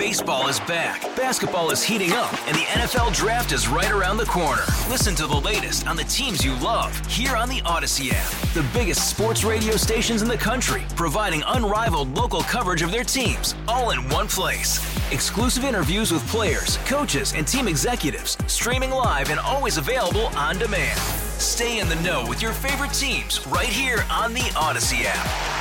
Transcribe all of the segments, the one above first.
Baseball is back, basketball is heating up, and the NFL Draft is right around the corner. Listen to the latest on the teams you love here on the Odyssey app. The biggest sports radio stations in the country, providing unrivaled local coverage of their teams, all in one place. Exclusive interviews with players, coaches, and team executives, streaming live and always available on demand. Stay in the know with your favorite teams right here on the Odyssey app.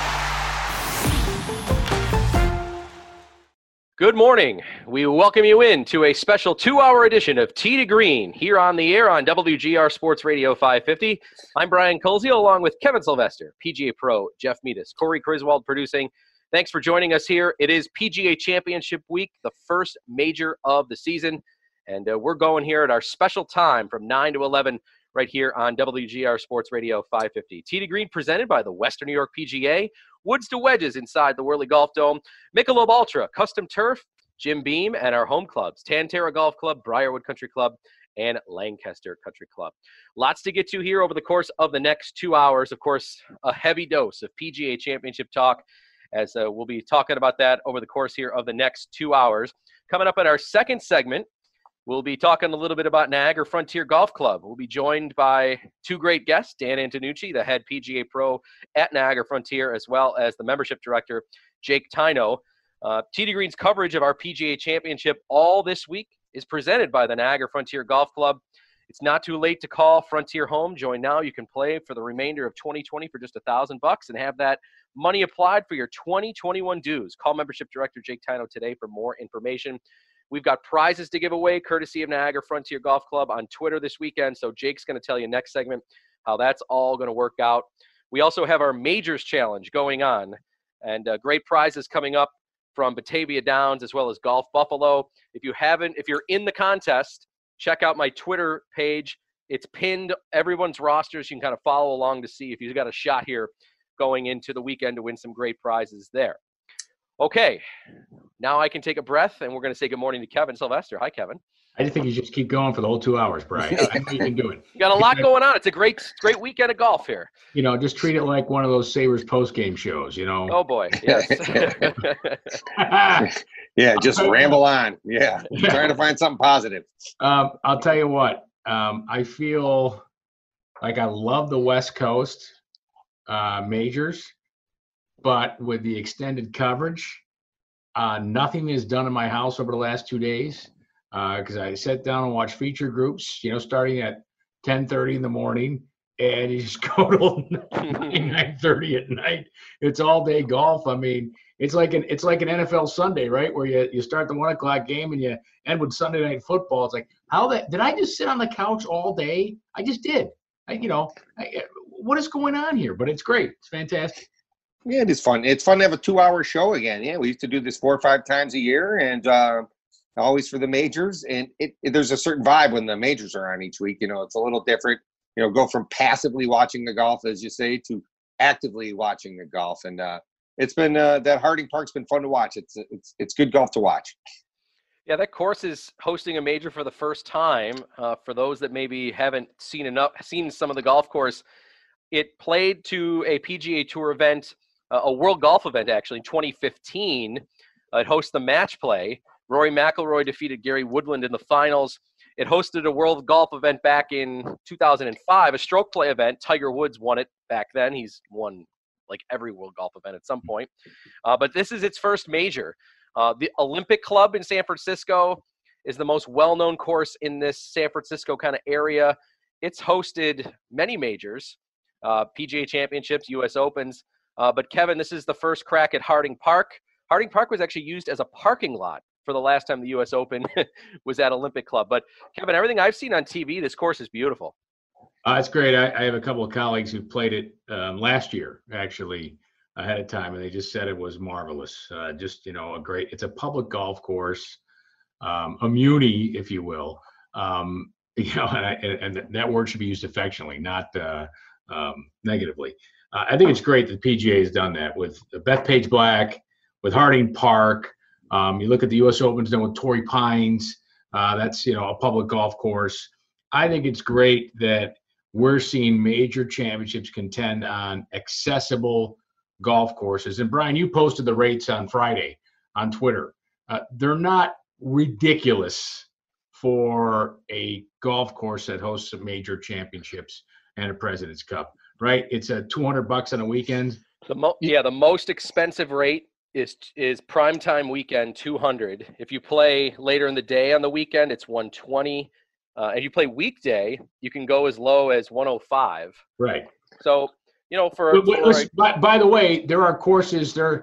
Good morning. We welcome you in to a special 2-hour edition of Tee to Green here on the air on WGR Sports Radio 550. I'm Brian Colzio along with Kevin Sylvester, PGA Pro, Jeff Metis, Corey Griswold producing. Thanks for joining us here. It is PGA Championship Week, the first major of the season, and we're going here at our special time from 9 to 11 right here on WGR Sports Radio 550. Tee to Green presented by the Western New York PGA, Woods to Wedges inside the Whirly Golf Dome, Michelob Ultra, Custom Turf, Jim Beam, and our home clubs, Tan-Tara Golf Club, Briarwood Country Club, and Lancaster Country Club. Lots to get to here over the course of the next 2 hours. Of course, a heavy dose of PGA Championship talk, as we'll be talking about that over the course here of the next 2 hours. Coming up in our second segment, we'll be talking a little bit about Niagara Frontier Golf Club. We'll be joined by two great guests, Dan Antonucci, the head PGA Pro at Niagara Frontier, as well as the membership director, Jake Tyno. Tee to Green's coverage of our PGA Championship all this week is presented by the Niagara Frontier Golf Club. It's not too late to call Frontier home. Join now. You can play for the remainder of 2020 for just $1,000 and have that money applied for your 2021 dues. Call membership director Jake Tyno today for more information. We've got prizes to give away, courtesy of Niagara Frontier Golf Club on Twitter this weekend. So Jake's going to tell you next segment how that's all going to work out. We also have our Majors Challenge going on, and great prizes coming up from Batavia Downs as well as Golf Buffalo. If you're in the contest, check out my Twitter page. It's pinned everyone's rosters. You can kind of follow along to see if you've got a shot here going into the weekend to win some great prizes there. Okay, now I can take a breath, and we're going to say good morning to Kevin Sylvester. Hi, Kevin. I just think you just keep going for the whole 2 hours, Brian. I know you can do it. You got a lot going on. It's a great weekend of golf here. You know, just treat it like one of those Sabres post-game shows, you know. Oh, boy, yes. Yeah, just ramble on. Yeah, trying to find something positive. I'll tell you what. I feel like I love the West Coast majors. But with the extended coverage, nothing is done in my house over the last 2 days because I sat down and watched feature groups, starting at 10:30 in the morning, and you just go till 9:30 at night. It's all day golf. I mean, it's like an NFL Sunday, right? Where you start the 1 o'clock game and you end with Sunday Night Football. It's like, did I just sit on the couch all day? I just did. What is going on here? But it's great. It's fantastic. Yeah, it is fun. It's fun to have a 2-hour show again. Yeah, we used to do this 4 or 5 times a year, and always for the majors. And there's a certain vibe when the majors are on each week. It's a little different. Go from passively watching the golf, as you say, to actively watching the golf. And it's been that Harding Park's been fun to watch. It's good golf to watch. Yeah, that course is hosting a major for the first time. For those that maybe haven't seen some of the golf course, it played to a PGA Tour event. A World Golf event, actually, in 2015. It hosts the match play. Rory McIlroy defeated Gary Woodland in the finals. It hosted a World Golf event back in 2005, a stroke play event. Tiger Woods won it back then. He's won like every World Golf event at some point. But this is its first major. The Olympic Club in San Francisco is the most well-known course in this San Francisco kind of area. It's hosted many majors, PGA Championships, U.S. Opens. But, Kevin, this is the first crack at Harding Park. Harding Park was actually used as a parking lot for the last time the U.S. Open was at Olympic Club. But, Kevin, everything I've seen on TV, this course is beautiful. It's great. I have a couple of colleagues who played it last year, actually, ahead of time, and they just said it was marvelous. It's a public golf course, a muni, if you will. And that word should be used affectionately, not negatively. I think it's great that PGA has done that with Bethpage Black, with Harding Park. You look at the U.S. Open's done with Torrey Pines. That's, a public golf course. I think it's great that we're seeing major championships contend on accessible golf courses. And, Brian, you posted the rates on Friday on Twitter. they're not ridiculous for a golf course that hosts some major championships and a President's Cup, right? It's a $200 on a weekend. The most expensive rate is primetime weekend, 200. If you play later in the day on the weekend, it's 120. And you play weekday, you can go as low as 105. Right. So, by the way, there are courses there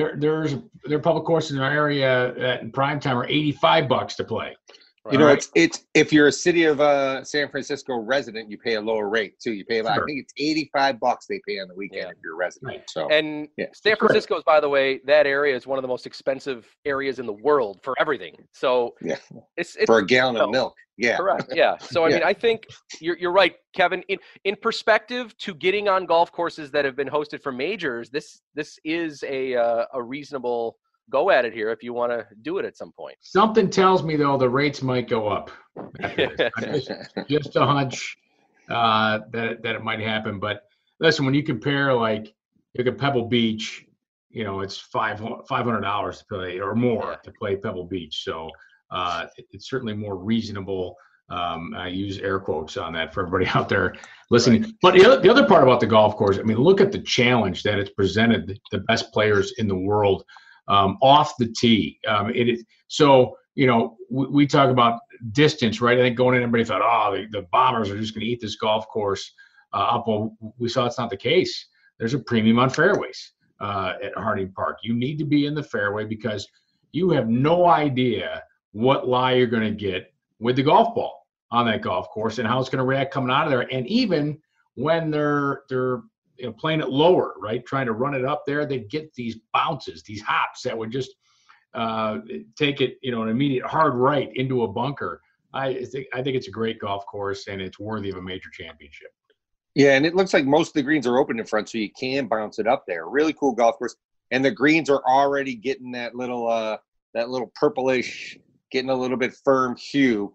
are public courses in our area that in prime time are $85 to play. Right. It's if you're a city of San Francisco resident, you pay a lower rate too. You pay about, I think it's $85 they pay on the weekend if you're a resident. Right. So San Francisco is, by the way, that area is one of the most expensive areas in the world for everything. So it's for a gallon of milk. Yeah. Correct. Yeah. So I mean, I think you're right, Kevin. In perspective to getting on golf courses that have been hosted for majors, this is a reasonable go at it here if you want to do it at some point. Something tells me though the rates might go up after this. Just a hunch that it might happen. But listen, when you compare look at Pebble Beach, it's $500 to play or more to play Pebble Beach. So it's certainly more reasonable. I use air quotes on that for everybody out there listening. Right. But the other part about the golf course, I mean, look at the challenge that it's presented the best players in the world off the tee. It is so. We talk about distance, right? I think going in, everybody thought, the Bombers are just going to eat this golf course up. Well, we saw it's not the case. There's a premium on fairways at Harding Park. You need to be in the fairway because you have no idea what lie you're going to get with the golf ball on that golf course and how it's going to react coming out of there. And even when they're playing it lower, right, trying to run it up there, they get these bounces, these hops that would just take it, an immediate hard right into a bunker. I think it's a great golf course and it's worthy of a major championship. Yeah, and it looks like most of the greens are open in front, so you can bounce it up there. Really cool golf course, and the greens are already getting that little purplish, getting a little bit firm hue.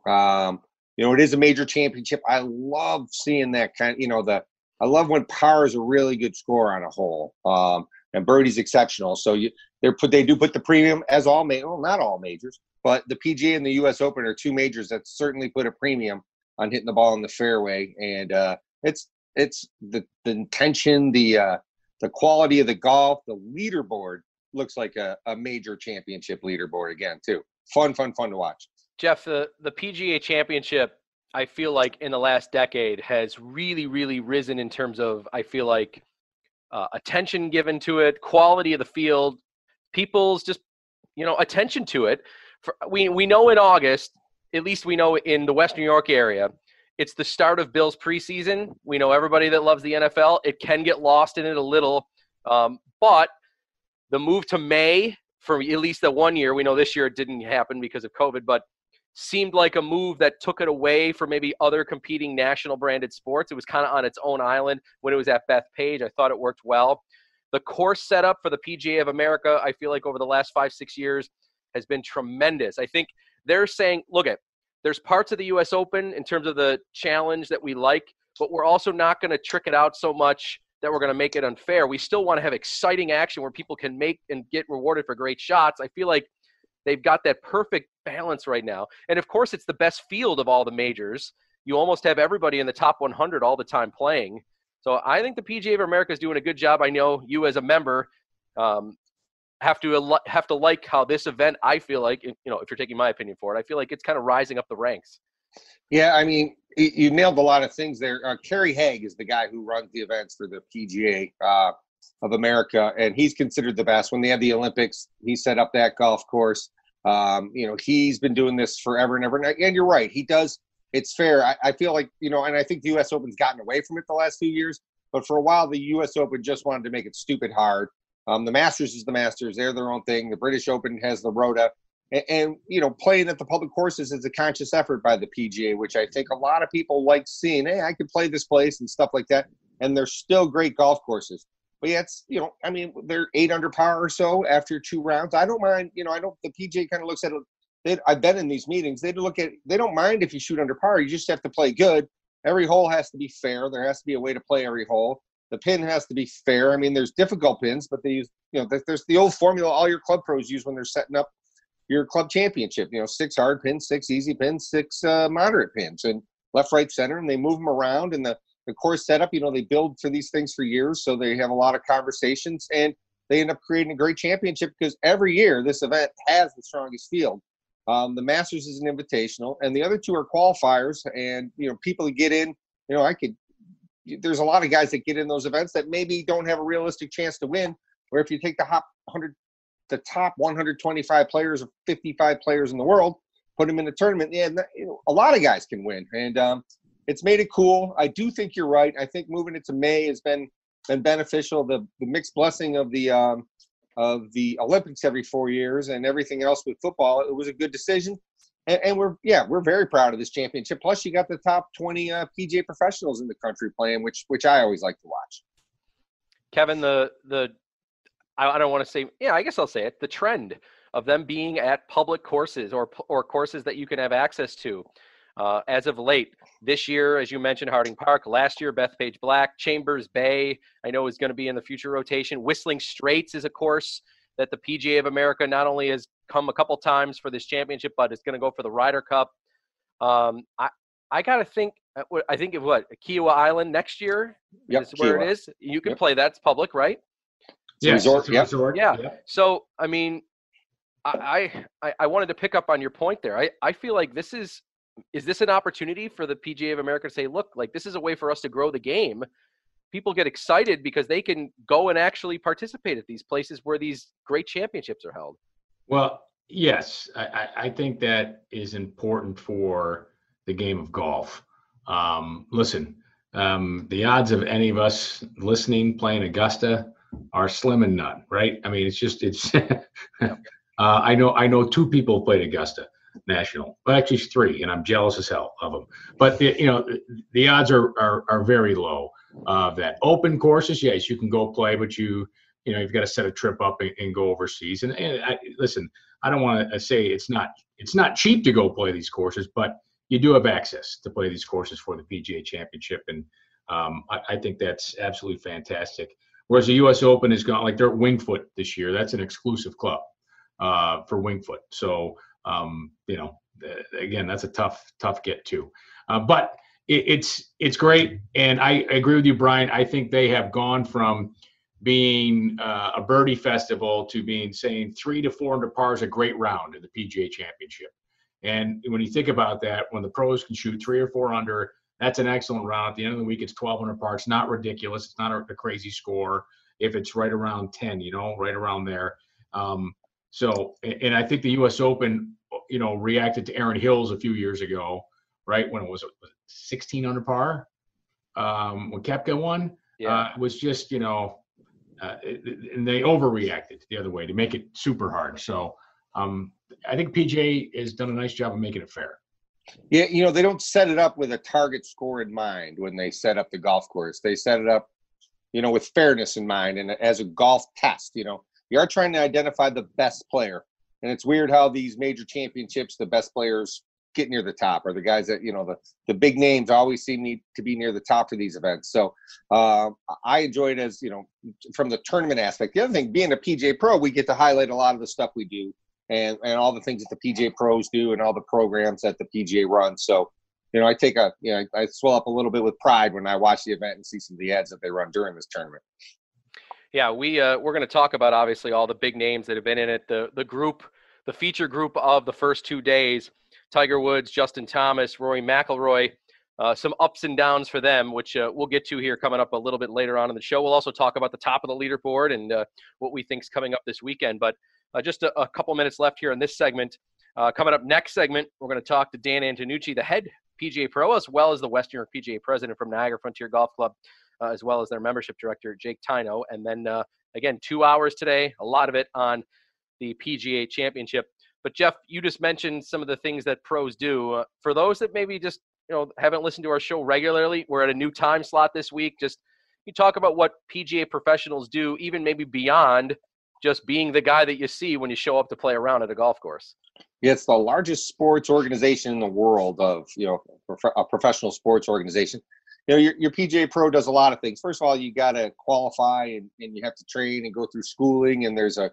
It is a major championship. I love seeing that kind. I love when par is a really good score on a hole, and birdie's exceptional. So they do put the premium as not all majors, but the PGA and the U.S. Open are two majors that certainly put a premium on hitting the ball in the fairway. And it's the intention, the quality of the golf, the leaderboard looks like a major championship leaderboard again too. Fun to watch. Jeff, the PGA Championship, I feel like in the last decade has really, really risen in terms of, I feel like, attention given to it, quality of the field, people's just, attention to it. We know in August, at least we know in the West New York area, it's the start of Bills preseason. We know everybody that loves the NFL. It can get lost in it a little, but the move to May for at least the 1 year, we know this year it didn't happen because of COVID, but seemed like a move that took it away from maybe other competing national branded sports. It was kind of on its own island when it was at Bethpage. I thought it worked well. The course setup for the PGA of America, I feel like over the last 5-6 years has been tremendous. I think they're saying, there's parts of the U.S. Open in terms of the challenge that we like, but we're also not going to trick it out so much that we're going to make it unfair. We still want to have exciting action where people can make and get rewarded for great shots. I feel like they've got that perfect balance right now. And of course, it's the best field of all the majors. You almost have everybody in the top 100 all the time playing. So I think the PGA of America is doing a good job. I know you as a member have to like how this event, I feel like, if you're taking my opinion for it, I feel like it's kind of rising up the ranks. Yeah, I mean, you nailed a lot of things there. Kerry Haig is the guy who runs the events for the PGA of America, and he's considered the best. When they had the Olympics, he set up that golf course. He's been doing this forever and ever. And you're right, he does. It's fair. I feel like, and I think the U.S. Open's gotten away from it the last few years. But for a while, the U.S. Open just wanted to make it stupid hard. The Masters is the Masters. They're their own thing. The British Open has the Rota. And playing at the public courses is a conscious effort by the PGA, which I think a lot of people like seeing. Hey, I could play this place and stuff like that. And they're still great golf courses. But yeah, it's, they're 8 under par or so after 2 rounds. I don't mind, the PGA kind of looks at it. I've been in these meetings. They don't mind if you shoot under par. You just have to play good. Every hole has to be fair. There has to be a way to play every hole. The pin has to be fair. I mean, there's difficult pins, but they use, there's the old formula all your club pros use when they're setting up, your club championship. 6 hard pins, 6 easy pins, 6 moderate pins, and left, right, center, and they move them around. And the course setup, they build for these things for years, so they have a lot of conversations, and they end up creating a great championship because every year this event has the strongest field. The Masters is an invitational, and the other 2 are qualifiers. And people that get in, there's a lot of guys that get in those events that maybe don't have a realistic chance to win. Where if you take the top 125 players or 55 players in the world, put them in the tournament, a lot of guys can win. And it's made it cool. I do think you're right. I think moving it to May has been beneficial. The mixed blessing of the Olympics every 4 years and everything else with football, it was a good decision. And we're very proud of this championship. Plus, you got the top 20 PGA professionals in the country playing, which I always like to watch. Kevin, I don't want to say, I guess I'll say it, the trend of them being at public courses or courses that you can have access to as of late. This year, as you mentioned, Harding Park. Last year, Bethpage Black. Chambers Bay, I know, is going to be in the future rotation. Whistling Straits is a course that the PGA of America not only has come a couple times for this championship, but it's going to go for the Ryder Cup. I got to think, I think of Kiowa Island next year is where Kiowa. It is. You can play. That's public, right? Yes, resort, it's a resort. Yeah. Yep. So, I mean, I wanted to pick up on your point there. I feel like is this an opportunity for the PGA of America to say, look, like, this is a way for us to grow the game. People get excited because they can go and actually participate at these places where these great championships are held. Well, yes, I think that is important for the game of golf. Listen, the odds of any of us listening playing Augusta are slim and none, right? I mean, it's I know 2 people played Augusta National, well, actually 3, and I'm jealous as hell of them. But the odds are very low of that. Open courses, yes, you can go play, but you've got to set a trip up and go overseas. And listen, I don't want to say it's not cheap to go play these courses, but you do have access to play these courses for the PGA Championship, and I think that's absolutely fantastic. Whereas the U.S. Open is gone, like they're at Winged Foot this year. That's an exclusive club for Winged Foot. So again, that's a tough get to. But it's great, and I agree with you, Brian. I think they have gone from being a birdie festival to saying 300 to 400 par is a great round in the PGA Championship. And when you think about that, when the pros can shoot 3 or 4 under, that's an excellent round. At the end of the week, it's 1,200 par. It's not ridiculous. It's not a crazy score. If it's right around 10, right around there. So, and I think the U.S. Open, reacted to Aaron Hills a few years ago, right, when it was 16 under par, when Koepka won. It was just, and they overreacted the other way to make it super hard. So I think PGA has done a nice job of making it fair. Yeah, they don't set it up with a target score in mind when they set up the golf course. They set it up, with fairness in mind and as a golf test. You are trying to identify the best player. And it's weird how these major championships, the best players get near the top, or the guys that, the big names always seem to be near the top for these events. So I enjoy it as, from the tournament aspect. The other thing, being a PGA Pro, we get to highlight a lot of the stuff we do and all the things that the PGA Pros do and all the programs that the PGA runs. So, I take I swell up a little bit with pride when I watch the event and see some of the ads that they run during this tournament. Yeah, we're going to talk about, obviously, all the big names that have been in it. The feature group of the first 2 days, Tiger Woods, Justin Thomas, Rory McIlroy, some ups and downs for them, which we'll get to here coming up a little bit later on in the show. We'll also talk about the top of the leaderboard and what we think is coming up this weekend. But just a couple minutes left here in this segment. Coming up next segment, we're going to talk to Dan Antonucci, the head PGA Pro, as well as the Western York PGA president from Niagara Frontier Golf Club, as well as their membership director, Jake Tino. And then, again, 2 hours today, a lot of it on the PGA Championship. But, Jeff, you just mentioned some of the things that pros do. For those that maybe just haven't listened to our show regularly, we're at a new time slot this week. Just you talk about what PGA professionals do, even maybe beyond just being the guy that you see when you show up to play around at a golf course. Yeah, it's the largest sports organization in the world of, a professional sports organization. Your PGA Pro does a lot of things. First of all, you got to qualify and you have to train and go through schooling, and there's a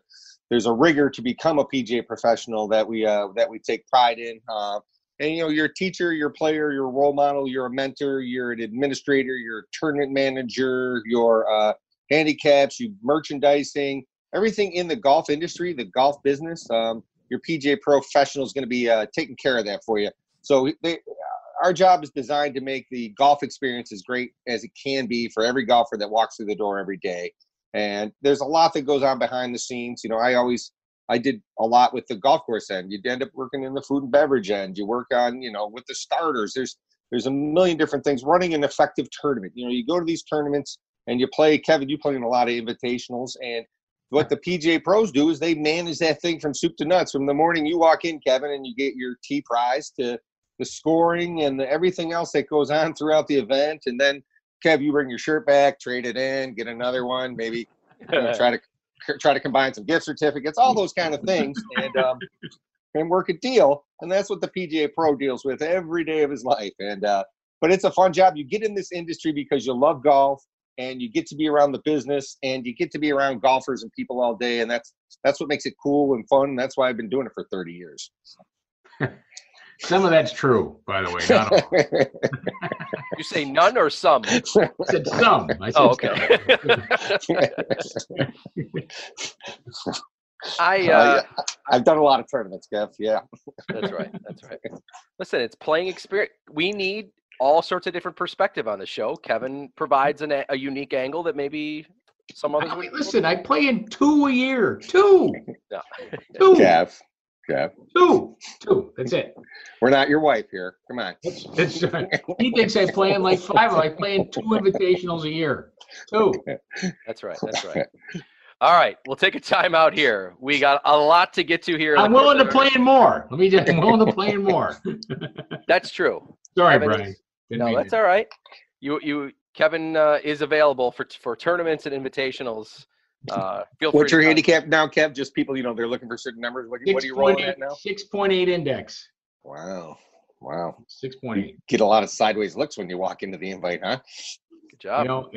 there's a rigor to become a PGA professional that we take pride in. And you're a teacher, you're a player, you're a role model, you're a mentor, you're an administrator, you're a tournament manager, you're handicaps, you merchandising, everything in the golf industry, the golf business. Your PGA professional is going to be taking care of that for you. So our job is designed to make the golf experience as great as it can be for every golfer that walks through the door every day. And there's a lot that goes on behind the scenes. I did a lot with the golf course end. You'd end up working in the food and beverage end. You work on, with the starters. There's a million different things. Running an effective tournament. You go to these tournaments and you play. Kevin, you play in a lot of invitationals. And what the PGA pros do is they manage that thing from soup to nuts. From the morning you walk in, Kevin, and you get your tee prize to the scoring and everything else that goes on throughout the event. And then, Kev, you bring your shirt back, trade it in, get another one, maybe try to combine some gift certificates, all those kind of things, and work a deal. And that's what the PGA Pro deals with every day of his life. And but it's a fun job. You get in this industry because you love golf, and you get to be around the business, and you get to be around golfers and people all day. And that's what makes it cool and fun. And that's why I've been doing it for 30 years. Some of that's true, by the way. Not all. You say none or some? I said some. Okay. I've done a lot of tournaments, Kev. Yeah. That's right. Listen, it's playing experience. We need all sorts of different perspective on the show. Kevin provides a unique angle that maybe some others would. Listen, I play in 2 a year. 2. No. 2. Kev. 2. That's it. We're not your wife here. Come on. That's right. He thinks I play in like 5. I play in 2 invitationals a year. 2. That's right. All right, we'll take a time out here. We got a lot to get to here. I'm willing to play in more. I'm willing to play in more. That's true. Sorry, Brian. No, that's all right. Kevin is available for tournaments and invitationals. Feel free. What's your handicap now, Kev? Just people, they're looking for certain numbers. What are you rolling at now? 6.8 index. Wow. 6.8. Get a lot of sideways looks when you walk into the invite, huh? Good job.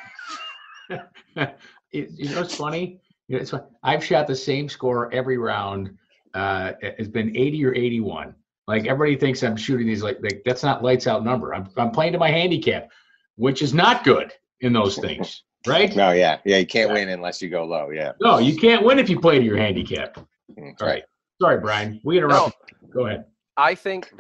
It's funny. It's funny. I've shot the same score every round. It's been 80 or 81. Like everybody thinks I'm shooting these like that's not lights out number. I'm playing to my handicap, which is not good in those things, right? No, yeah. You can't win unless you go low. Yeah. No, you can't win if you play to your handicap. That's right. Sorry, Brian. We interrupted. No, go ahead. I think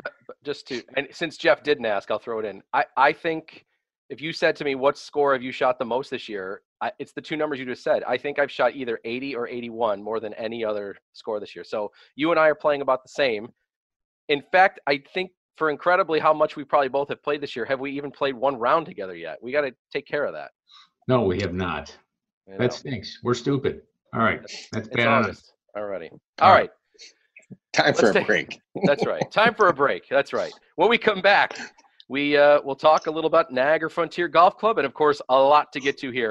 and since Jeff didn't ask, I'll throw it in. I think if you said to me, what score have you shot the most this year? It's the 2 numbers you just said. I think I've shot either 80 or 81 more than any other score this year. So you and I are playing about the same. In fact, I think for incredibly how much we probably both have played this year, have we even played one round together yet? We got to take care of that. No, we have not. That stinks. We're stupid. All right. That's bad on us. Alrighty. All right. Time for a break. That's right. Time for a break. That's right. When we come back, we'll talk a little about Niagara Frontier Golf Club, and of course, a lot to get to here.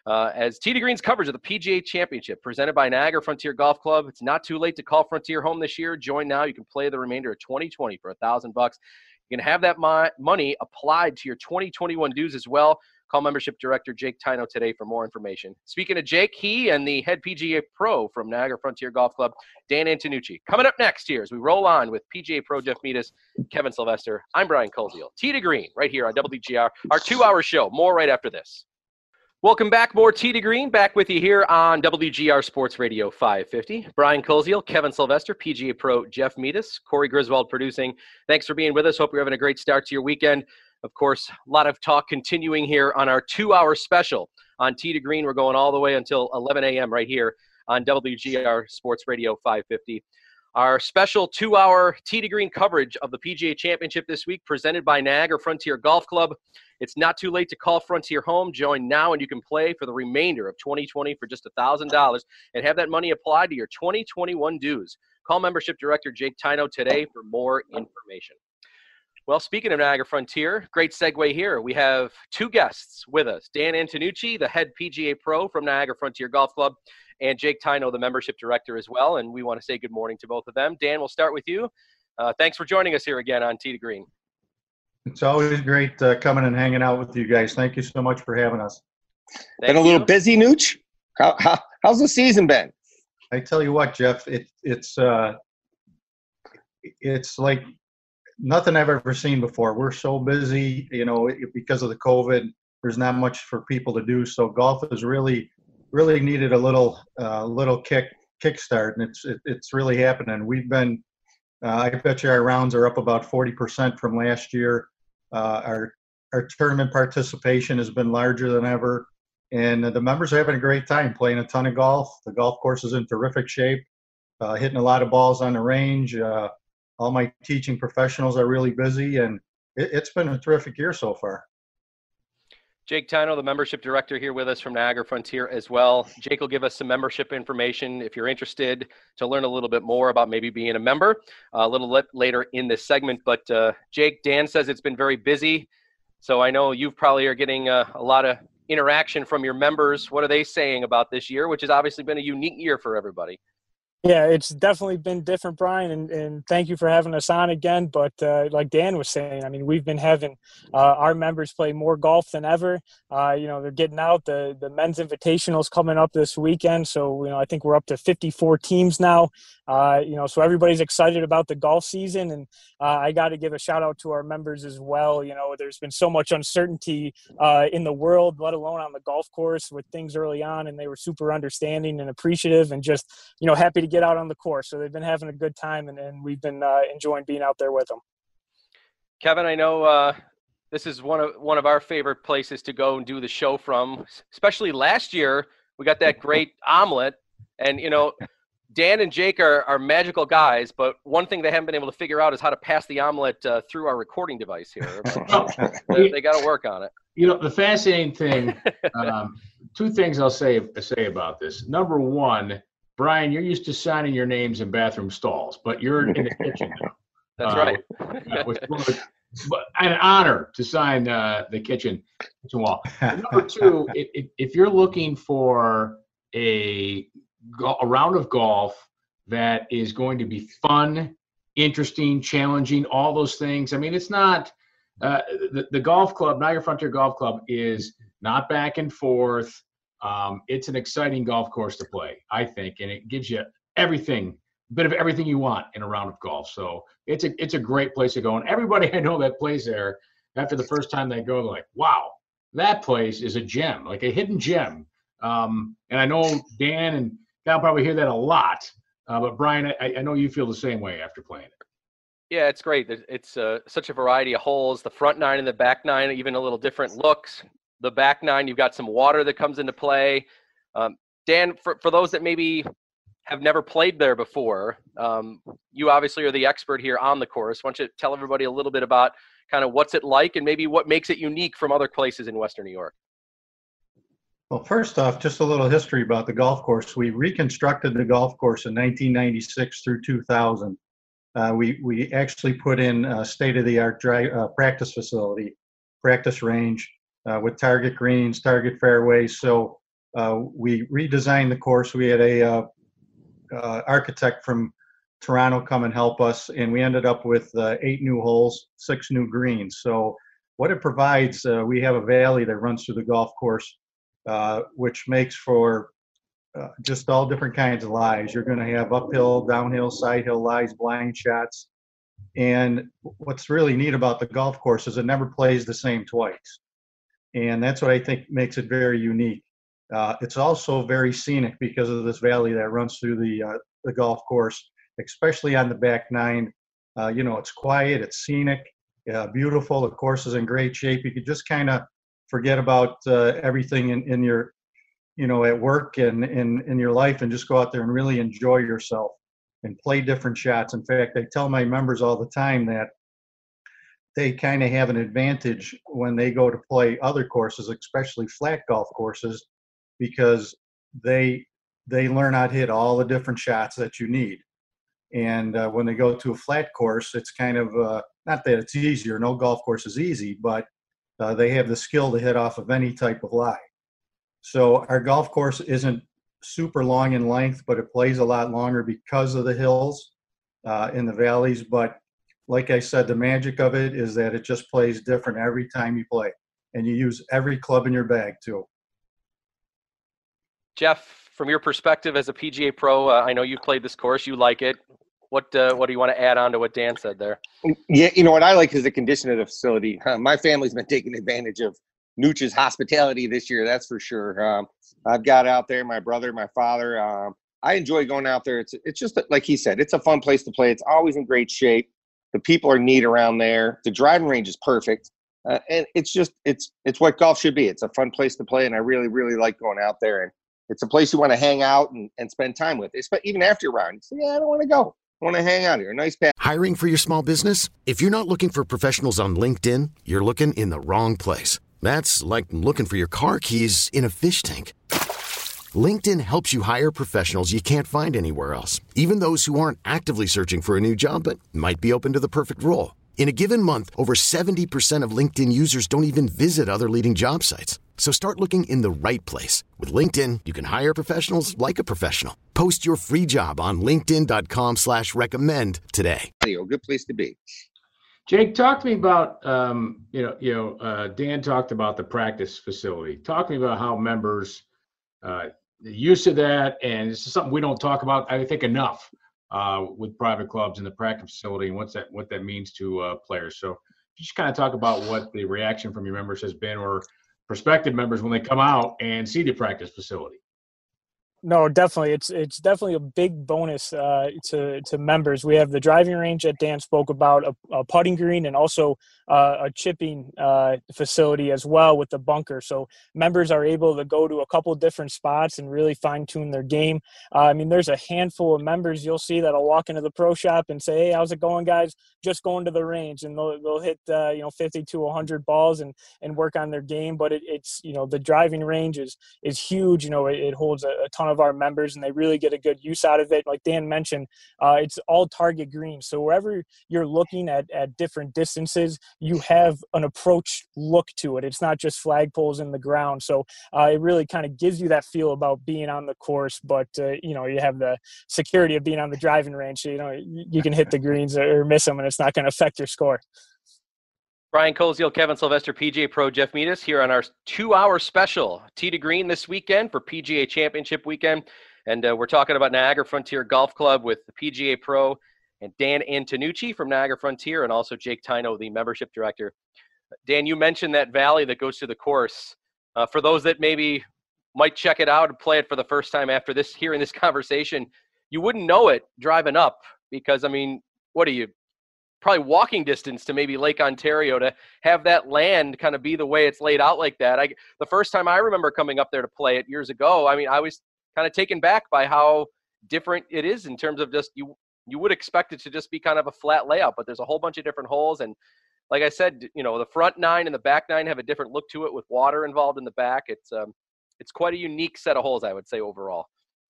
As Tee to Green's coverage of the PGA Championship presented by Niagara Frontier Golf Club. It's not too late to call Frontier home this year. Join now. You can play the remainder of 2020 for $1,000. You can have that money applied to your 2021 dues as well. Call Membership Director Jake Tino today for more information. Speaking of Jake, he and the head PGA Pro from Niagara Frontier Golf Club, Dan Antonucci. Coming up next here as we roll on with PGA Pro Jeff Metis, Kevin Sylvester. I'm Brian Koziel. Tee to Green right here on WGR, our 2-hour show. More right after this. Welcome back. More Tee to Green back with you here on WGR Sports Radio 550. Brian Koziel, Kevin Sylvester, PGA Pro Jeff Metis, Corey Griswold producing. Thanks for being with us. Hope you're having a great start to your weekend. Of course, a lot of talk continuing here on our 2-hour special on Tee to Green. We're going all the way until 11 a.m. right here on WGR Sports Radio 550. Our special 2-hour Tee to Green coverage of the PGA Championship this week presented by Niagara Frontier Golf Club. It's not too late to call Frontier home. Join now and you can play for the remainder of 2020 for just $1,000 and have that money applied to your 2021 dues. Call Membership Director Jake Tino today for more information. Well, speaking of Niagara Frontier, great segue here. We have 2 guests with us. Dan Antonucci, the head PGA Pro from Niagara Frontier Golf Club, and Jake Tino, the Membership Director as well. And we want to say good morning to both of them. Dan, we'll start with you. Thanks for joining us here again on Tee to Green. It's always great coming and hanging out with you guys. Thank you so much for having us. Been a little busy, Nooch? How's the season been? I tell you what, Jeff, it's like nothing I've ever seen before. We're so busy, because of the COVID. There's not much for people to do, so golf has really needed a little kickstart, and it's really happening. We've been, I bet you our rounds are up about 40% from last year. Our tournament participation has been larger than ever, and the members are having a great time playing a ton of golf. The golf course is in terrific shape, hitting a lot of balls on the range. All my teaching professionals are really busy, and it's been a terrific year so far. Jake Tino, the membership director, here with us from Niagara Frontier as well. Jake will give us some membership information if you're interested to learn a little bit more about maybe being a member a little later in this segment. But Jake, Dan says it's been very busy. So I know you probably are getting a lot of interaction from your members. What are they saying about this year, which has obviously been a unique year for everybody? Yeah, it's definitely been different, Brian, and thank you for having us on again. But like Dan was saying, I mean, we've been having our members play more golf than ever. They're getting out. The men's invitational's coming up this weekend, so I think we're up to 54 teams now. So everybody's excited about the golf season, and I got to give a shout out to our members as well. There's been so much uncertainty in the world, let alone on the golf course with things early on, and they were super understanding and appreciative, and just happy to get out on the course. So they've been having a good time, and we've been enjoying being out there with them. Kevin, I know this is one of our favorite places to go and do the show from, especially last year. We got that great omelet, and Dan and Jake are magical guys, but one thing they haven't been able to figure out is how to pass the omelet through our recording device here. They got to work on it. The fascinating thing, two things I'll say about this. Number one, Brian, you're used to signing your names in bathroom stalls, but you're in the kitchen now. That's right. An honor to sign the kitchen wall. Number two, if you're looking for a round of golf that is going to be fun, interesting, challenging, all those things. I mean, it's not the golf club, Niagara Frontier Golf Club, is not back and forth. It's an exciting golf course to play, I think, and it gives you a bit of everything you want in a round of golf. So it's a great place to go. And everybody I know that plays there, after the first time they go, they're like, wow, that place is a gem, like a hidden gem. And I know Dan and I'll probably hear that a lot. But Brian, I know you feel the same way after playing it. Yeah, it's great. It's such a variety of holes. The front nine and the back nine, even a little different looks. The back nine, you've got some water that comes into play. Dan, for those that maybe have never played there before, you obviously are the expert here on the course. Why don't you tell everybody a little bit about kind of what's it like and maybe what makes it unique from other places in Western New York? Well, first off, just a little history about the golf course. We reconstructed the golf course in 1996 through 2000. We actually put in a state-of-the-art practice facility, practice range with target greens, target fairways. So we redesigned the course. We had a architect from Toronto come and help us, and we ended up with 8 new holes, 6 new greens. So what it provides, we have a valley that runs through the golf course, which makes for just all different kinds of lies. You're going to have uphill, downhill, side hill lies, blind shots. And what's really neat about the golf course is it never plays the same twice. And that's what I think makes it very unique. It's also very scenic because of this valley that runs through the golf course, especially on the back nine. It's quiet, it's scenic, beautiful. The course is in great shape. You could just kind of forget about everything in your, at work and in your life, and just go out there and really enjoy yourself and play different shots. In fact, I tell my members all the time that they kind of have an advantage when they go to play other courses, especially flat golf courses, because they learn how to hit all the different shots that you need. And when they go to a flat course, it's kind of, not that it's easier, no golf course is easy, but they have the skill to hit off of any type of lie. So our golf course isn't super long in length, but it plays a lot longer because of the hills in the valleys. But like I said, the magic of it is that it just plays different every time you play, and you use every club in your bag too. Jeff, from your perspective as a PGA pro, I know you've played this course, you like it. What do you want to add on to what Dan said there? Yeah, you know what I like is the condition of the facility. My family's been taking advantage of Nooch's hospitality this year, that's for sure. I've got out there, my brother, my father. I enjoy going out there. It's just like he said, it's a fun place to play. It's always in great shape. The people are neat around there. The driving range is perfect, and it's what golf should be. It's a fun place to play, and I really, really like going out there. And it's a place you want to hang out and spend time with. Even after your round, you say, "Yeah, I don't want to go. I want to hang out here." Nice path. Hiring for your small business? If you're not looking for professionals on LinkedIn, you're looking in the wrong place. That's like looking for your car keys in a fish tank. LinkedIn helps you hire professionals you can't find anywhere else, even those who aren't actively searching for a new job but might be open to the perfect role. In a given month, over 70% of LinkedIn users don't even visit other leading job sites. So start looking in the right place. With LinkedIn, you can hire professionals like a professional. Post your free job on linkedin.com/recommend today. Good place to be. Jake, talk to me about, Dan talked about the practice facility. Talk to me about how members, the use of that, and this is something we don't talk about, I think, enough with private clubs and the practice facility and what that means to players. So just kind of talk about what the reaction from your members has been, or prospective members when they come out and see the practice facility. No, definitely. It's definitely a big bonus to members. We have the driving range that Dan spoke about, a putting green, and also a chipping facility as well with the bunker. So members are able to go to a couple different spots and really fine tune their game. I mean, there's a handful of members you'll see that'll walk into the pro shop and say, "Hey, how's it going, guys? Just going to the range," and they'll hit 50 to 100 balls and work on their game. But it's the driving range is huge. It holds a ton of our members, and they really get a good use out of it. Like Dan mentioned, it's all target green. So wherever you're looking at different distances, you have an approach look to it. It's not just flagpoles in the ground. So it really kind of gives you that feel about being on the course, but you have the security of being on the driving range. So, you can hit the greens or miss them, and it's not going to affect your score. Brian Koziel, Kevin Sylvester, PGA Pro Jeff Metis here on our 2-hour special Tee to Green this weekend for PGA Championship weekend. And we're talking about Niagara Frontier Golf Club with the PGA Pro and Dan Antonucci from Niagara Frontier, and also Jake Tino, the membership director. Dan, you mentioned that valley that goes through the course. For those that maybe might check it out and play it for the first time after hearing this conversation, you wouldn't know it driving up because, I mean, what are you? Probably walking distance to maybe Lake Ontario to have that land kind of be the way it's laid out like that. The first time I remember coming up there to play it years ago, I mean, I was kind of taken back by how different it is in terms of just you would expect it to just be kind of a flat layout, but there's a whole bunch of different holes. And like I said, the front 9 and the back 9 have a different look to it with water involved in the back. It's quite a unique set of holes, I would say, overall.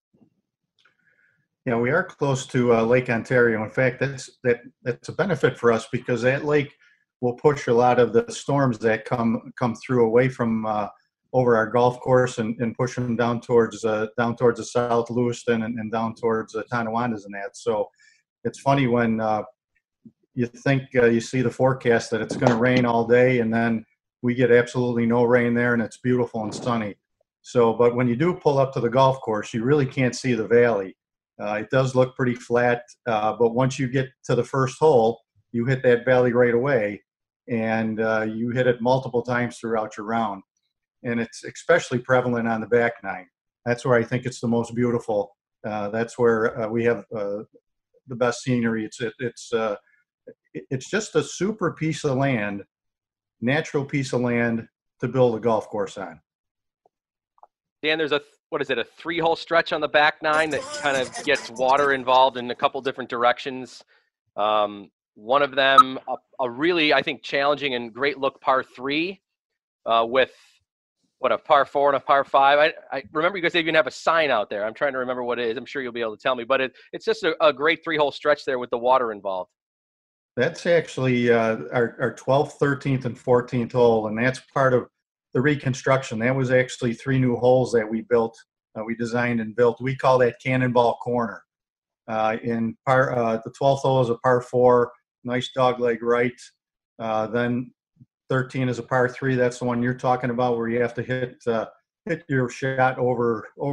Yeah, we are close to Lake Ontario. In fact, that's a benefit for us because that lake will push a lot of the storms that come through away from over our golf course and push them down towards the South Lewiston and down towards Tonawondas and that. So it's funny when you think you see the forecast that it's going to rain all day, and then we get absolutely no rain there, and it's beautiful and sunny. So, but when you do pull up to the golf course, you really can't see the valley. It does look pretty flat, but once you get to the first hole, you hit that valley right away, and you hit it multiple times throughout your round. And it's especially prevalent on the back 9. That's where I think it's the most beautiful. That's where we have the best scenery. It's just a super piece of land, natural piece of land to build a golf course on. Dan, there's a 3-hole stretch on the back 9 that kind of gets water involved in a couple different directions. One of them, a really, I think, challenging and great look par 3 with a par 4 and a par 5. I remember you guys even have a sign out there. I'm trying to remember what it is. I'm sure you'll be able to tell me, but it's just a great 3-hole stretch there with the water involved. That's actually our 12th, 13th, and 14th hole, and that's part of the reconstruction. That was actually 3 new holes that we built, we designed and built. We call that Cannonball Corner. The 12th hole is a par 4, nice dogleg right. Then 13 is a par 3. That's the one you're talking about, where you have to hit your shot over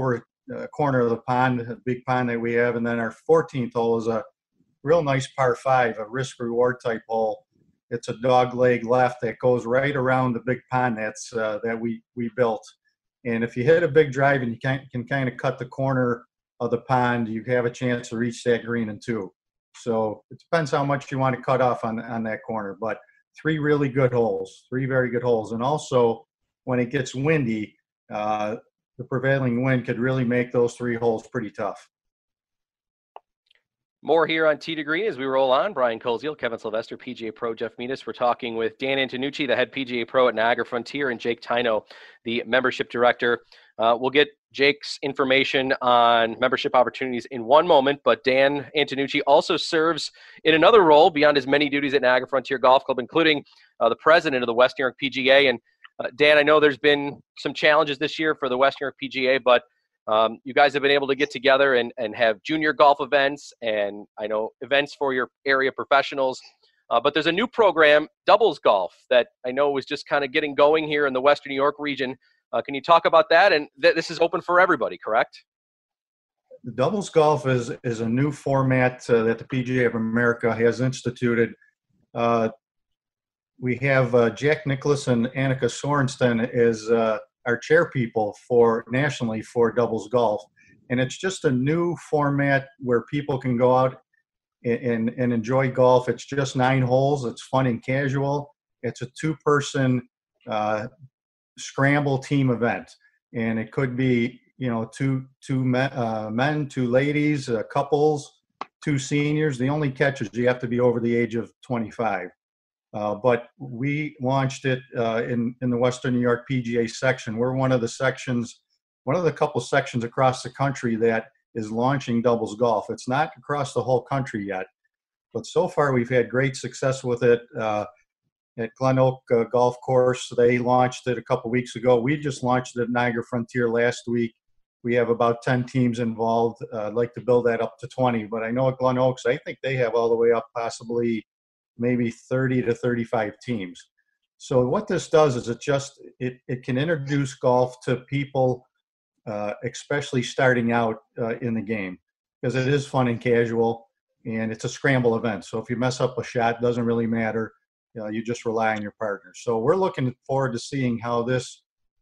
corner of the pond, a big pond that we have. And then our 14th hole is a real nice par 5, a risk reward type hole. It's a dog leg left that goes right around the big pond that we built. And if you hit a big drive and you can kind of cut the corner of the pond, you have a chance to reach that green in 2. So it depends how much you want to cut off on that corner. But 3 very good holes. And also, when it gets windy, the prevailing wind could really make those 3 holes pretty tough. More here on Tee to Green as we roll on. Brian Koziel, Kevin Sylvester, PGA Pro Jeff Metis. We're talking with Dan Antonucci, the head PGA Pro at Niagara Frontier, and Jake Tyno, the membership director. We'll get Jake's information on membership opportunities in one moment, but Dan Antonucci also serves in another role beyond his many duties at Niagara Frontier Golf Club, including the president of the West New York PGA. And Dan, I know there's been some challenges this year for the West New York PGA, but you guys have been able to get together and have junior golf events and I know events for your area professionals. But there's a new program, doubles golf, that I know was just kind of getting going here in the Western New York region. Can you talk about that? And this is open for everybody, correct? The doubles golf is a new format that the PGA of America has instituted. We have Jack Nicklaus and Annika Sorensen as our chair people nationally for doubles golf. And it's just a new format where people can go out and enjoy golf. It's just 9 holes. It's fun and casual. It's a 2-person scramble team event. And it could be, two men, 2 ladies, couples, 2 seniors. The only catch is you have to be over the age of 25. But we launched it in the Western New York PGA section. We're one of the couple sections across the country that is launching doubles golf. It's not across the whole country yet, but so far we've had great success with it. At Glen Oak Golf Course, they launched it a couple weeks ago. We just launched it at Niagara Frontier last week. We have about 10 teams involved. I'd like to build that up to 20, but I know at Glen Oaks, I think they have all the way up possibly maybe 30 to 35 teams. So what this does is it can introduce golf to people, especially starting out in the game, because it is fun and casual, and it's a scramble event. So if you mess up a shot, it doesn't really matter. You just rely on your partner. So we're looking forward to seeing how this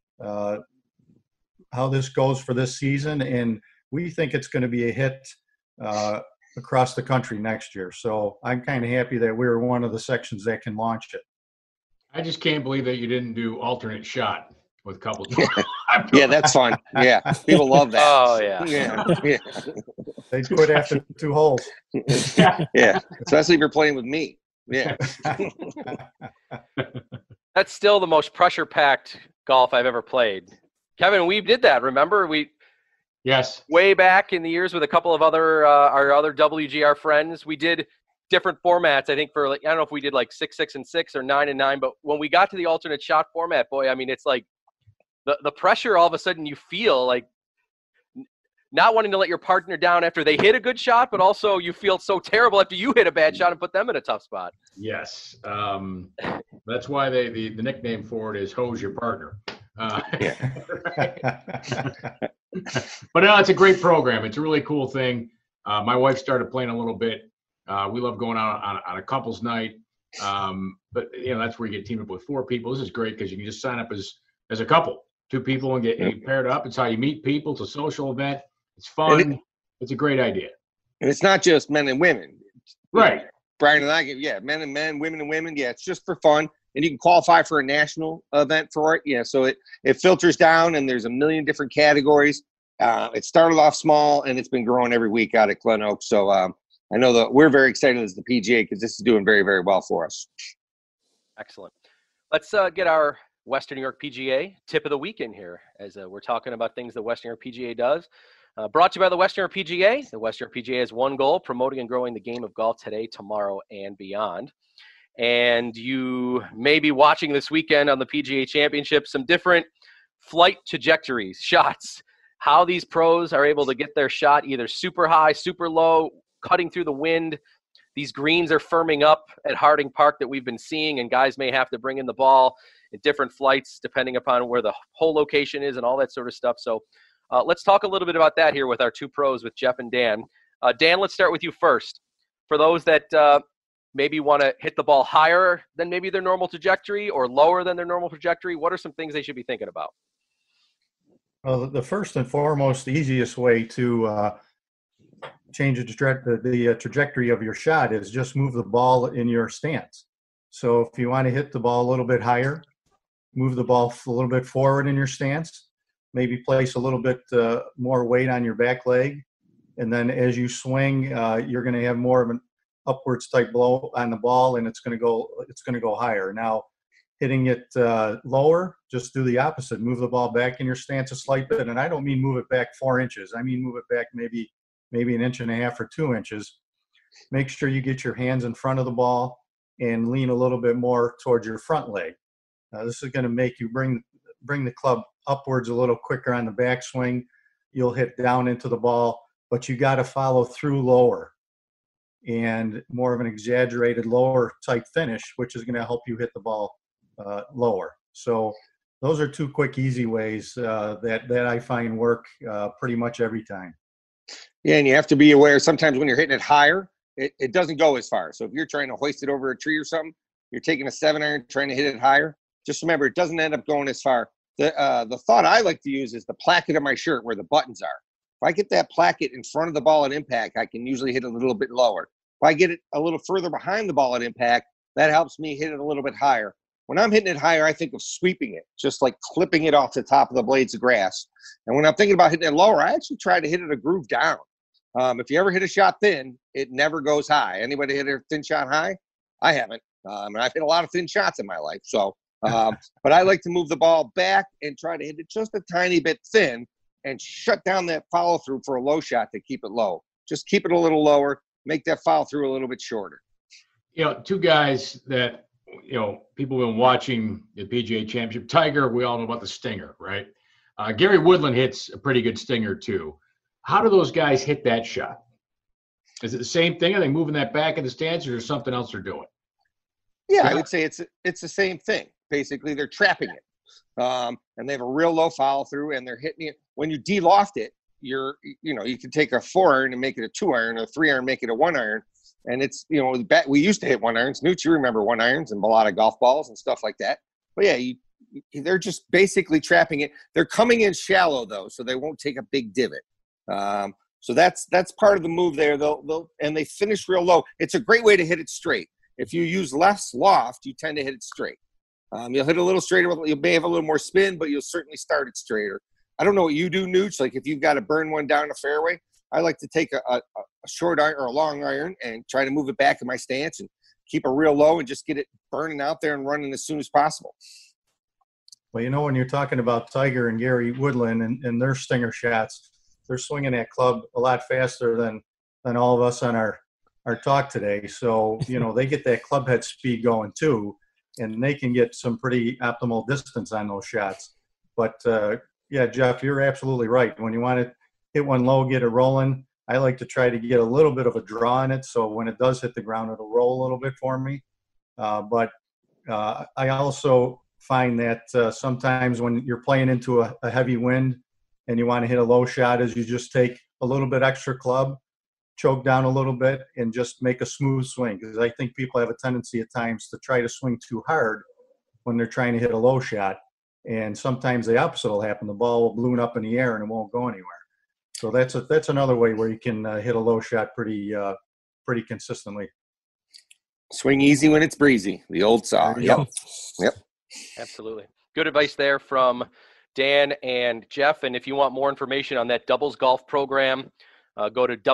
goes for this season, and we think it's going to be a hit across the country next year. So I'm kind of happy that we're one of the sections that can launch it. I just can't believe that you didn't do alternate shot with couples. Yeah, that's fun. Yeah, people love that. Oh, yeah. They quit after 2 holes. Yeah, especially if you're playing with me. Yeah. That's still the most pressure-packed golf I've ever played. Kevin, we did that, remember? Yes. Way back in the years with a couple of our other WGR friends, we did different formats. I think for I don't know if we did 6, 6, and 6 or 9 and 9, but when we got to the alternate shot format, boy, I mean, it's like the pressure all of a sudden you feel like not wanting to let your partner down after they hit a good shot, but also you feel so terrible after you hit a bad shot and put them in a tough spot. Yes. That's why the nickname for it is Hose Your Partner. But no, it's a great program. It's a really cool thing. My wife started playing a little bit. We love going out on a couples night. But that's where you get teamed up with 4 people. This is great because you can just sign up as a couple, 2 people, and get paired up. It's how you meet people. It's a social event. It's fun. It's a great idea. And it's not just men and women. Right. Brian and I, men and men, women and women. Yeah, it's just for fun. And you can qualify for a national event for it. Yeah, so it filters down, and there's a million different categories. It started off small, and it's been growing every week out at Glen Oaks. So I know that we're very excited as the PGA because this is doing very, very well for us. Excellent. Let's get our Western New York PGA tip of the week in here as we're talking about things the Western New York PGA does. Brought to you by the Western New York PGA. The Western New York PGA has one goal: promoting and growing the game of golf today, tomorrow, and beyond. And you may be watching this weekend on the PGA Championship some different flight trajectories, shots, how these pros are able to get their shot either super high, super low, cutting through the wind. These greens are firming up at Harding Park that we've been seeing, and guys may have to bring in the ball in different flights depending upon where the hole location is and all that sort of stuff. So Let's talk a little bit about that here with our two pros, with Jeff and Dan. Dan, let's start with you first. For those that maybe want to hit the ball higher than maybe their normal trajectory or lower than their normal trajectory, what are some things they should be thinking about? Well, the first and foremost, easiest way to change the trajectory of your shot is just move the ball in your stance. So if you want to hit the ball a little bit higher, move the ball a little bit forward in your stance, maybe place a little bit more weight on your back leg. And then as you swing, you're going to have more of an upwards type blow on the ball, and it's going to go higher. Now, hitting it lower, just do the opposite. Move the ball back in your stance a slight bit, and I don't mean move it back 4 inches. I mean move it back maybe 1.5 inches or 2 inches. Make sure you get your hands in front of the ball and lean a little bit more towards your front leg. This is going to make you bring the club upwards a little quicker on the backswing. You'll hit down into the ball, but you got to follow through lower and more of an exaggerated lower type finish, which is going to help you hit the ball lower. So those are two quick, easy ways that I find work pretty much every time. Yeah, and you have to be aware sometimes when you're hitting it higher, it doesn't go as far. So if you're trying to hoist it over a tree or something, you're taking a 7-iron, trying to hit it higher, just remember it doesn't end up going as far. The thought I like to use is the placket of my shirt where the buttons are. If I get that placket in front of the ball at impact, I can usually hit it a little bit lower. If I get it a little further behind the ball at impact, that helps me hit it a little bit higher. When I'm hitting it higher, I think of sweeping it, just like clipping it off the top of the blades of grass. And when I'm thinking about hitting it lower, I actually try to hit it a groove down. If you ever hit a shot thin, it never goes high. Anybody hit a thin shot high? I haven't. And I've hit a lot of thin shots in my life. So, but I like to move the ball back and try to hit it just a tiny bit thin and shut down that follow through for a low shot to keep it low. Just keep it a little lower, make that follow through a little bit shorter. Two guys that, people have been watching the PGA Championship. Tiger, we all know about the stinger, right? Gary Woodland hits a pretty good stinger too. How do those guys hit that shot? Is it the same thing? Are they moving that back in the stance, or is there something else they're doing? Yeah, I would say it's the same thing. Basically, they're trapping it, and they have a real low follow through, and they're hitting it. When you de-loft it, you can take a 4-iron and make it a 2-iron, or a 3-iron, make it a 1-iron. And it's, we used to hit 1-irons. Newt, you remember 1-irons and a lot of golf balls and stuff like that. But yeah, they're just basically trapping it. They're coming in shallow though, so they won't take a big divot. So that's part of the move there. And they finish real low. It's a great way to hit it straight. If you use less loft, you tend to hit it straight. You'll hit a little straighter. You may have a little more spin, but you'll certainly start it straighter. I don't know what you do, Nooch. Like if you've got to burn one down a fairway, I like to take a short iron or a long iron and try to move it back in my stance and keep it real low and just get it burning out there and running as soon as possible. Well, when you're talking about Tiger and Gary Woodland and their stinger shots, they're swinging that club a lot faster than all of us on our talk today. So, they get that club head speed going too, and they can get some pretty optimal distance on those shots. But, yeah, Jeff, you're absolutely right. When you want to hit one low, get it rolling, I like to try to get a little bit of a draw in it. So when it does hit the ground, it'll roll a little bit for me. But I also find that sometimes when you're playing into a heavy wind and you want to hit a low shot, is you just take a little bit extra club, choke down a little bit, and just make a smooth swing. Because I think people have a tendency at times to try to swing too hard when they're trying to hit a low shot. And sometimes the opposite will happen. The ball will balloon up in the air and it won't go anywhere. So that's another way where you can hit a low shot pretty consistently. Swing easy when it's breezy. The old saw. Yep. Absolutely. Good advice there from Dan and Jeff. And if you want more information on that doubles golf program, go to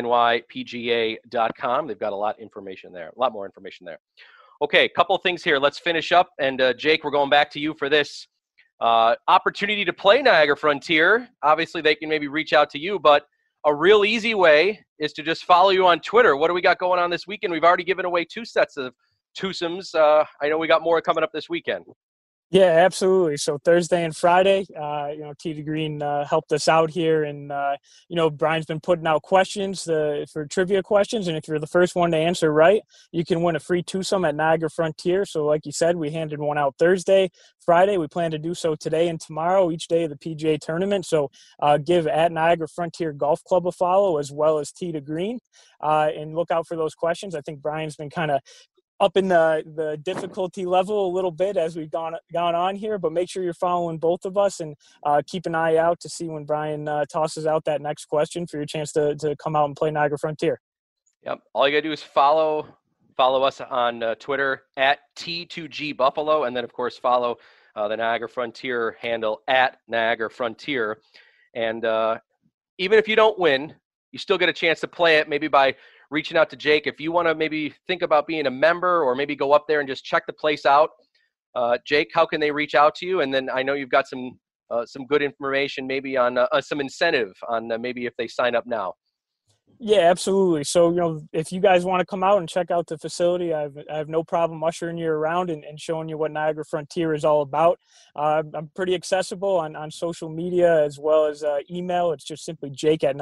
wnypga.com. They've got a lot more information there. Okay, a couple of things here. Let's finish up. And Jake, we're going back to you for this. Opportunity to play Niagara Frontier. Obviously, they can maybe reach out to you, but a real easy way is to just follow you on Twitter. What do we got going on this weekend? We've already given away 2 sets of twosomes. I know we got more coming up this weekend. Yeah, absolutely. So Thursday and Friday, Tee to Green helped us out here, and Brian's been putting out questions for trivia questions, and if you're the first one to answer right, you can win a free twosome at Niagara Frontier. So, like you said, we handed one out Thursday, Friday. We plan to do so today and tomorrow, each day of the PGA tournament. So, give at Niagara Frontier Golf Club a follow, as well as Tee to Green, and look out for those questions. I think Brian's been kind of up in the difficulty level a little bit as we've gone on here, but make sure you're following both of us, and keep an eye out to see when Brian tosses out that next question for your chance to come out and play Niagara Frontier. Yep. All you got to do is follow us on Twitter at T2G Buffalo, and then, of course, follow the Niagara Frontier handle at Niagara Frontier. And even if you don't win, you still get a chance to play it, maybe by reaching out to Jake. If you want to maybe think about being a member, or maybe go up there and just check the place out, Jake, how can they reach out to you? And then I know you've got some good information maybe on some incentive on maybe if they sign up now. Yeah, absolutely. So, if you guys want to come out and check out the facility, I have no problem ushering you around and showing you what Niagara Frontier is all about. I'm pretty accessible on social media as well as email. It's just simply Jake at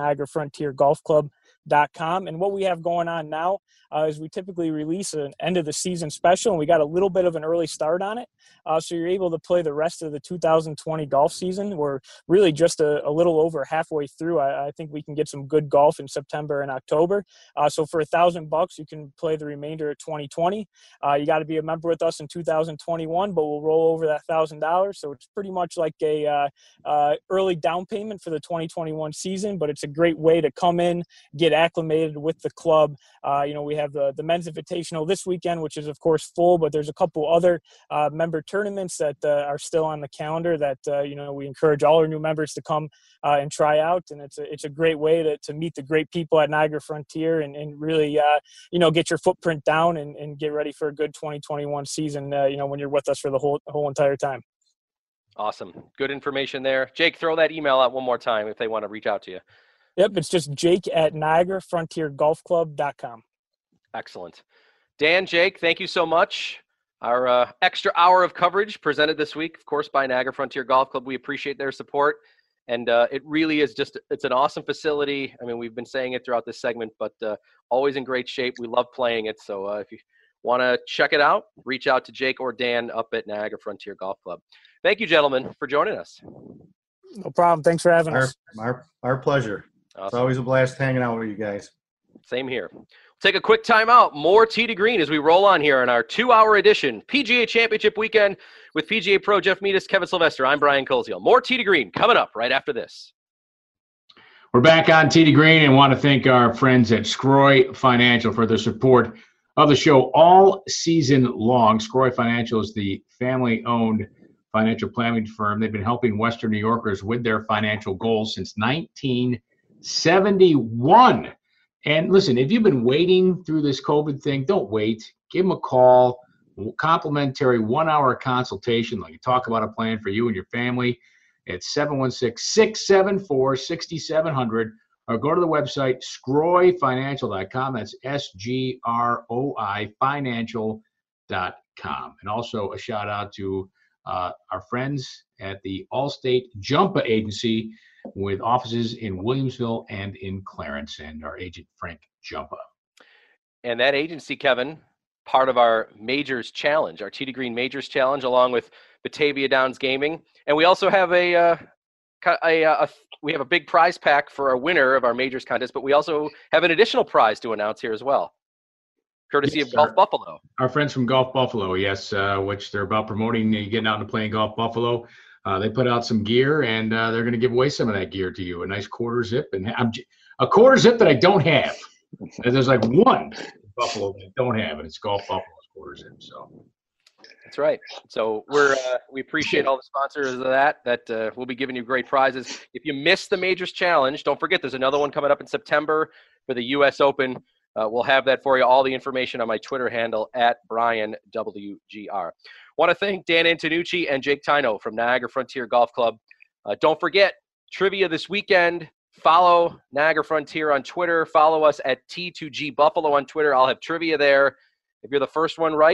NiagaraFrontierGolfClub.com. And what we have going on now is we typically release an end of the season special, and we got a little bit of an early start on it. So you're able to play the rest of the 2020 golf season. We're really just a little over halfway through. I think we can get some good golf in September and October. So for $1,000, you can play the remainder of 2020. You got to be a member with us in 2021, but we'll roll over that $1,000. So it's pretty much like a early down payment for the 2021 season, but it's a great way to come in, get acclimated with the club. We have the men's invitational this weekend, which is of course full, but there's a couple other member tournaments that are still on the calendar that we encourage all our new members to come and try out. And it's a great way to meet the great people at Niagara Frontier and really get your footprint down and get ready for a good 2021 season when you're with us for the whole entire time. Awesome. Good information there. Jake, throw that email out one more time if they want to reach out to you. Yep, it's just Jake at NiagaraFrontierGolfClub.com. Excellent. Dan, Jake, thank you so much. Our extra hour of coverage presented this week, of course, by Niagara Frontier Golf Club. We appreciate their support. And it really is it's an awesome facility. I mean, we've been saying it throughout this segment, but always in great shape. We love playing it. So if you want to check it out, reach out to Jake or Dan up at Niagara Frontier Golf Club. Thank you, gentlemen, for joining us. No problem. Thanks for having us. Our pleasure. Awesome. It's always a blast hanging out with you guys. Same here. Take a quick time out. More Tee to Green as we roll on here in our 2-hour edition PGA Championship weekend with PGA Pro Jeff Metis, Kevin Sylvester. I'm Brian Koziel. More Tee to Green coming up right after this. We're back on Tee to Green and want to thank our friends at Scroy Financial for their support of the show all season long. Scroy Financial is the family-owned financial planning firm. They've been helping Western New Yorkers with their financial goals since 1971. And listen, if you've been waiting through this COVID thing, don't wait. Give them a call, complimentary 1-hour consultation. Like you talk about a plan for you and your family at 716-674-6700, or go to the website scroyfinancial.com. That's SGROI financial.com. And also a shout out to our friends at the Allstate Jumpa Agency, with offices in Williamsville and in Clarence, and our agent, Frank Jumpa. And that agency, Kevin, part of our Majors Challenge, our Tee to Green Majors Challenge, along with Batavia Downs Gaming. And we also have we have a big prize pack for our winner of our Majors contest, but we also have an additional prize to announce here as well, courtesy of Golf Buffalo. Our friends from Golf Buffalo, yes, which they're about promoting getting out and playing Golf Buffalo. They put out some gear, and they're going to give away some of that gear to you. A nice quarter zip, and a quarter zip that I don't have. There's like one Buffalo that I don't have, and it's Golf Buffalo's quarter zip. So that's right. So we appreciate all the sponsors of that we'll be giving you great prizes. If you missed the Majors Challenge, don't forget there's another one coming up in September for the U.S. Open. We'll have that for you. All the information on my Twitter handle at BrianWGR. Want to thank Dan Antonucci and Jake Tino from Niagara Frontier Golf Club. Don't forget, trivia this weekend. Follow Niagara Frontier on Twitter. Follow us at T2G Buffalo on Twitter. I'll have trivia there. If you're the first one right,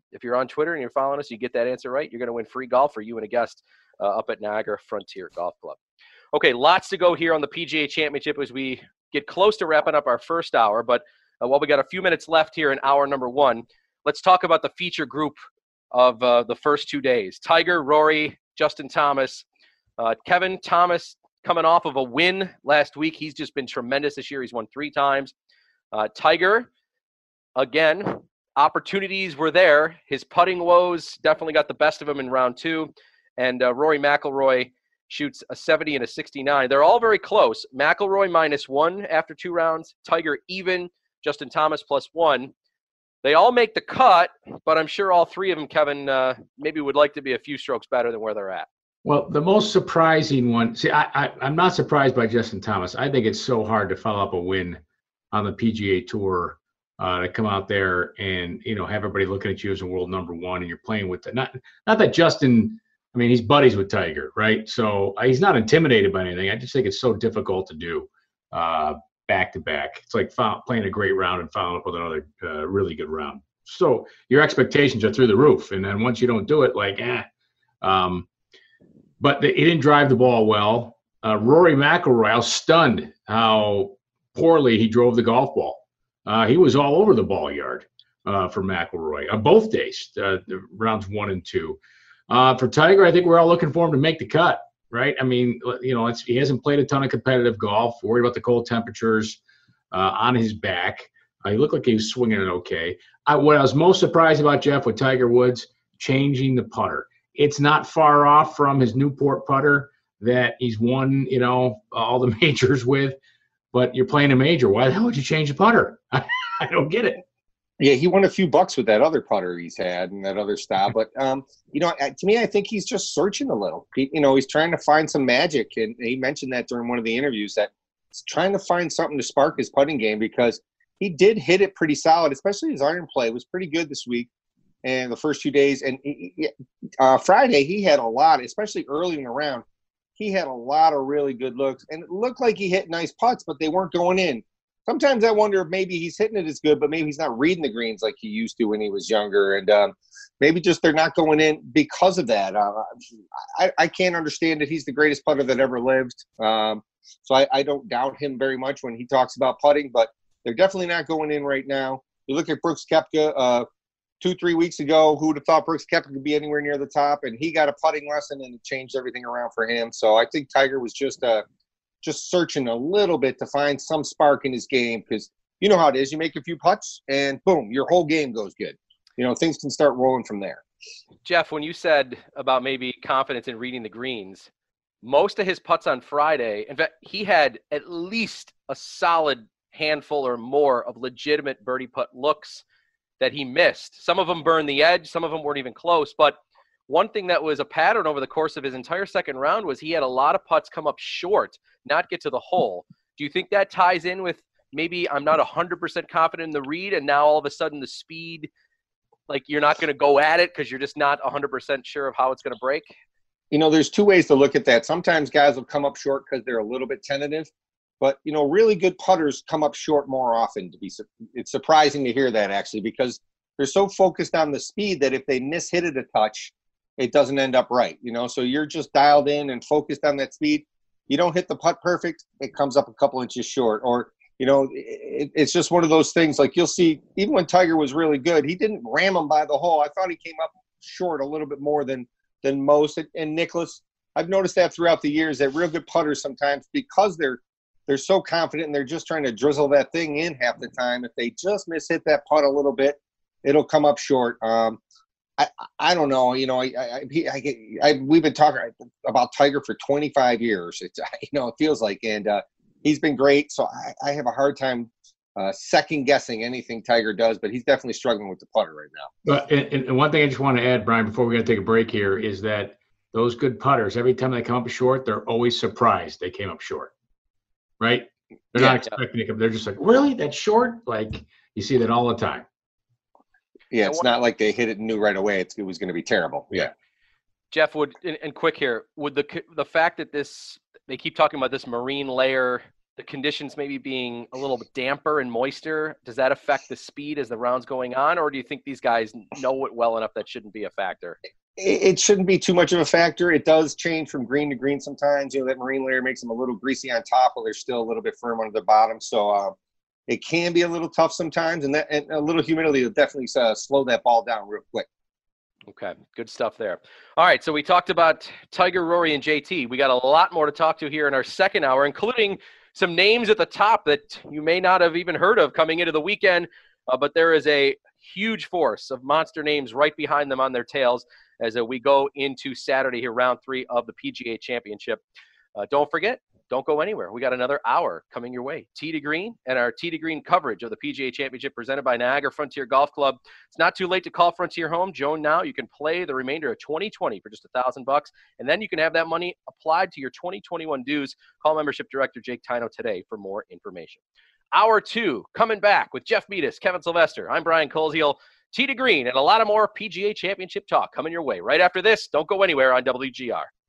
if you're on Twitter and you're following us, you get that answer right, you're going to win free golf for you and a guest up at Niagara Frontier Golf Club. Okay, lots to go here on the PGA Championship as we get close to wrapping up our first hour. But while we got a few minutes left here in hour number one, let's talk about the feature group of the first 2 days. Tiger, Rory, Justin Thomas, Kevin Thomas coming off of a win last week. He's just been tremendous this year. He's won 3 times. Tiger, again, opportunities were there. His putting woes definitely got the best of him in round 2. And Rory McIlroy shoots a 70 and a 69. They're all very close. McIlroy -1 after 2 rounds. Tiger even. Justin Thomas +1. They all make the cut, but I'm sure all 3 of them, Kevin, maybe would like to be a few strokes better than where they're at. Well, the most surprising one, see, I'm not surprised by Justin Thomas. I think it's so hard to follow up a win on the PGA Tour to come out there and, have everybody looking at you as a world number 1 and you're playing with it. Not that Justin, I mean, he's buddies with Tiger, right? So he's not intimidated by anything. I just think it's so difficult to do back to back. It's like playing a great round and following up with another really good round. So your expectations are through the roof. And then once you don't do it, but he didn't drive the ball well. Rory McIlroy, I was stunned how poorly he drove the golf ball. He was all over the ball yard for McIlroy on both days, rounds 1 and 2. For Tiger, I think we're all looking for him to make the cut, right? I mean, he hasn't played a ton of competitive golf, worried about the cold temperatures on his back. He looked like he was swinging it okay. What I was most surprised about, Jeff, with Tiger Woods, changing the putter. It's not far off from his Newport putter that he's won, all the majors with. But you're playing a major. Why the hell would you change the putter? I don't get it. Yeah, he won a few bucks with that other putter he's had and that other style. But, to me, I think he's just searching a little. He's trying to find some magic. And he mentioned that during one of the interviews, that he's trying to find something to spark his putting game, because he did hit it pretty solid, especially his iron play was pretty good this week and the first 2 days. And Friday, he had a lot, especially early in the round. He had a lot of really good looks. And it looked like he hit nice putts, but they weren't going in. Sometimes I wonder if maybe he's hitting it as good, but maybe he's not reading the greens like he used to when he was younger. And maybe just they're not going in because of that. I can't understand that he's the greatest putter that ever lived. So I don't doubt him very much when he talks about putting, but they're definitely not going in right now. You look at Brooks Koepka 2-3 weeks ago, who would have thought Brooks Koepka could be anywhere near the top? And he got a putting lesson and it changed everything around for him. So I think Tiger was just searching a little bit to find some spark in his game, because you know how it is. You make a few putts and boom, your whole game goes good. Things can start rolling from there. Jeff, when you said about maybe confidence in reading the greens, most of his putts on Friday, in fact, he had at least a solid handful or more of legitimate birdie putt looks that he missed. Some of them burned the edge. Some of them weren't even close. But one thing that was a pattern over the course of his entire second round was he had a lot of putts come up short, not get to the hole. Do you think that ties in with maybe I'm not 100% confident in the read, and now all of a sudden the speed, like you're not going to go at it because you're just not 100% sure of how it's going to break? There's 2 ways to look at that. Sometimes guys will come up short because they're a little bit tentative. But, really good putters come up short more often. It's surprising to hear that, actually, because they're so focused on the speed that if they mishit it a touch, it doesn't end up right. So you're just dialed in and focused on that speed. You don't hit the putt perfect, it comes up a couple inches short. Or, it's just one of those things. Like you'll see, even when Tiger was really good, he didn't ram him by the hole. I thought he came up short a little bit more than most. And Nicklaus, I've noticed that throughout the years, that real good putters sometimes, because they're so confident and they're just trying to drizzle that thing in half the time, if they just mishit that putt a little bit, it'll come up short. I don't know. We've been talking about Tiger for 25 years. It feels like, and he's been great. So I have a hard time second guessing anything Tiger does, but he's definitely struggling with the putter right now. And one thing I just want to add, Brian, before we're going to take a break here, is that those good putters, every time they come up short, they're always surprised they came up short. Right? They're not expecting it. They're just like, really? That's short? Like, you see that all the time. Yeah, it's not like they hit it and knew right away it was going to be terrible. Yeah. Jeff, and quick here, would the fact that they keep talking about this marine layer the conditions maybe being a little bit damper and moister, does that affect the speed as the round's going on, or do you think these guys know it well enough that shouldn't be a factor? It shouldn't be too much of a factor. It does change from green to green sometimes. That marine layer makes them a little greasy on top, while they're still a little bit firm under the bottom. So it can be a little tough sometimes, and a little humidity will definitely slow that ball down real quick. Okay, good stuff there. All right, so we talked about Tiger, Rory, and JT. We got a lot more to talk to here in our second hour, including some names at the top that you may not have even heard of coming into the weekend, but there is a huge force of monster names right behind them on their tails as we go into Saturday here, round 3 of the PGA Championship. Don't forget, don't go anywhere. We got another hour coming your way. Tee to Green and our Tee to Green coverage of the PGA Championship presented by Niagara Frontier Golf Club. It's not too late to call Frontier home. Join now. You can play the remainder of 2020 for just $1,000, and then you can have that money applied to your 2021 dues. Call membership director Jake Tino today for more information. Hour 2 coming back with Jeff Meadis, Kevin Sylvester. I'm Brian Koziel. Tee to Green and a lot of more PGA Championship talk coming your way right after this. Don't go anywhere on WGR.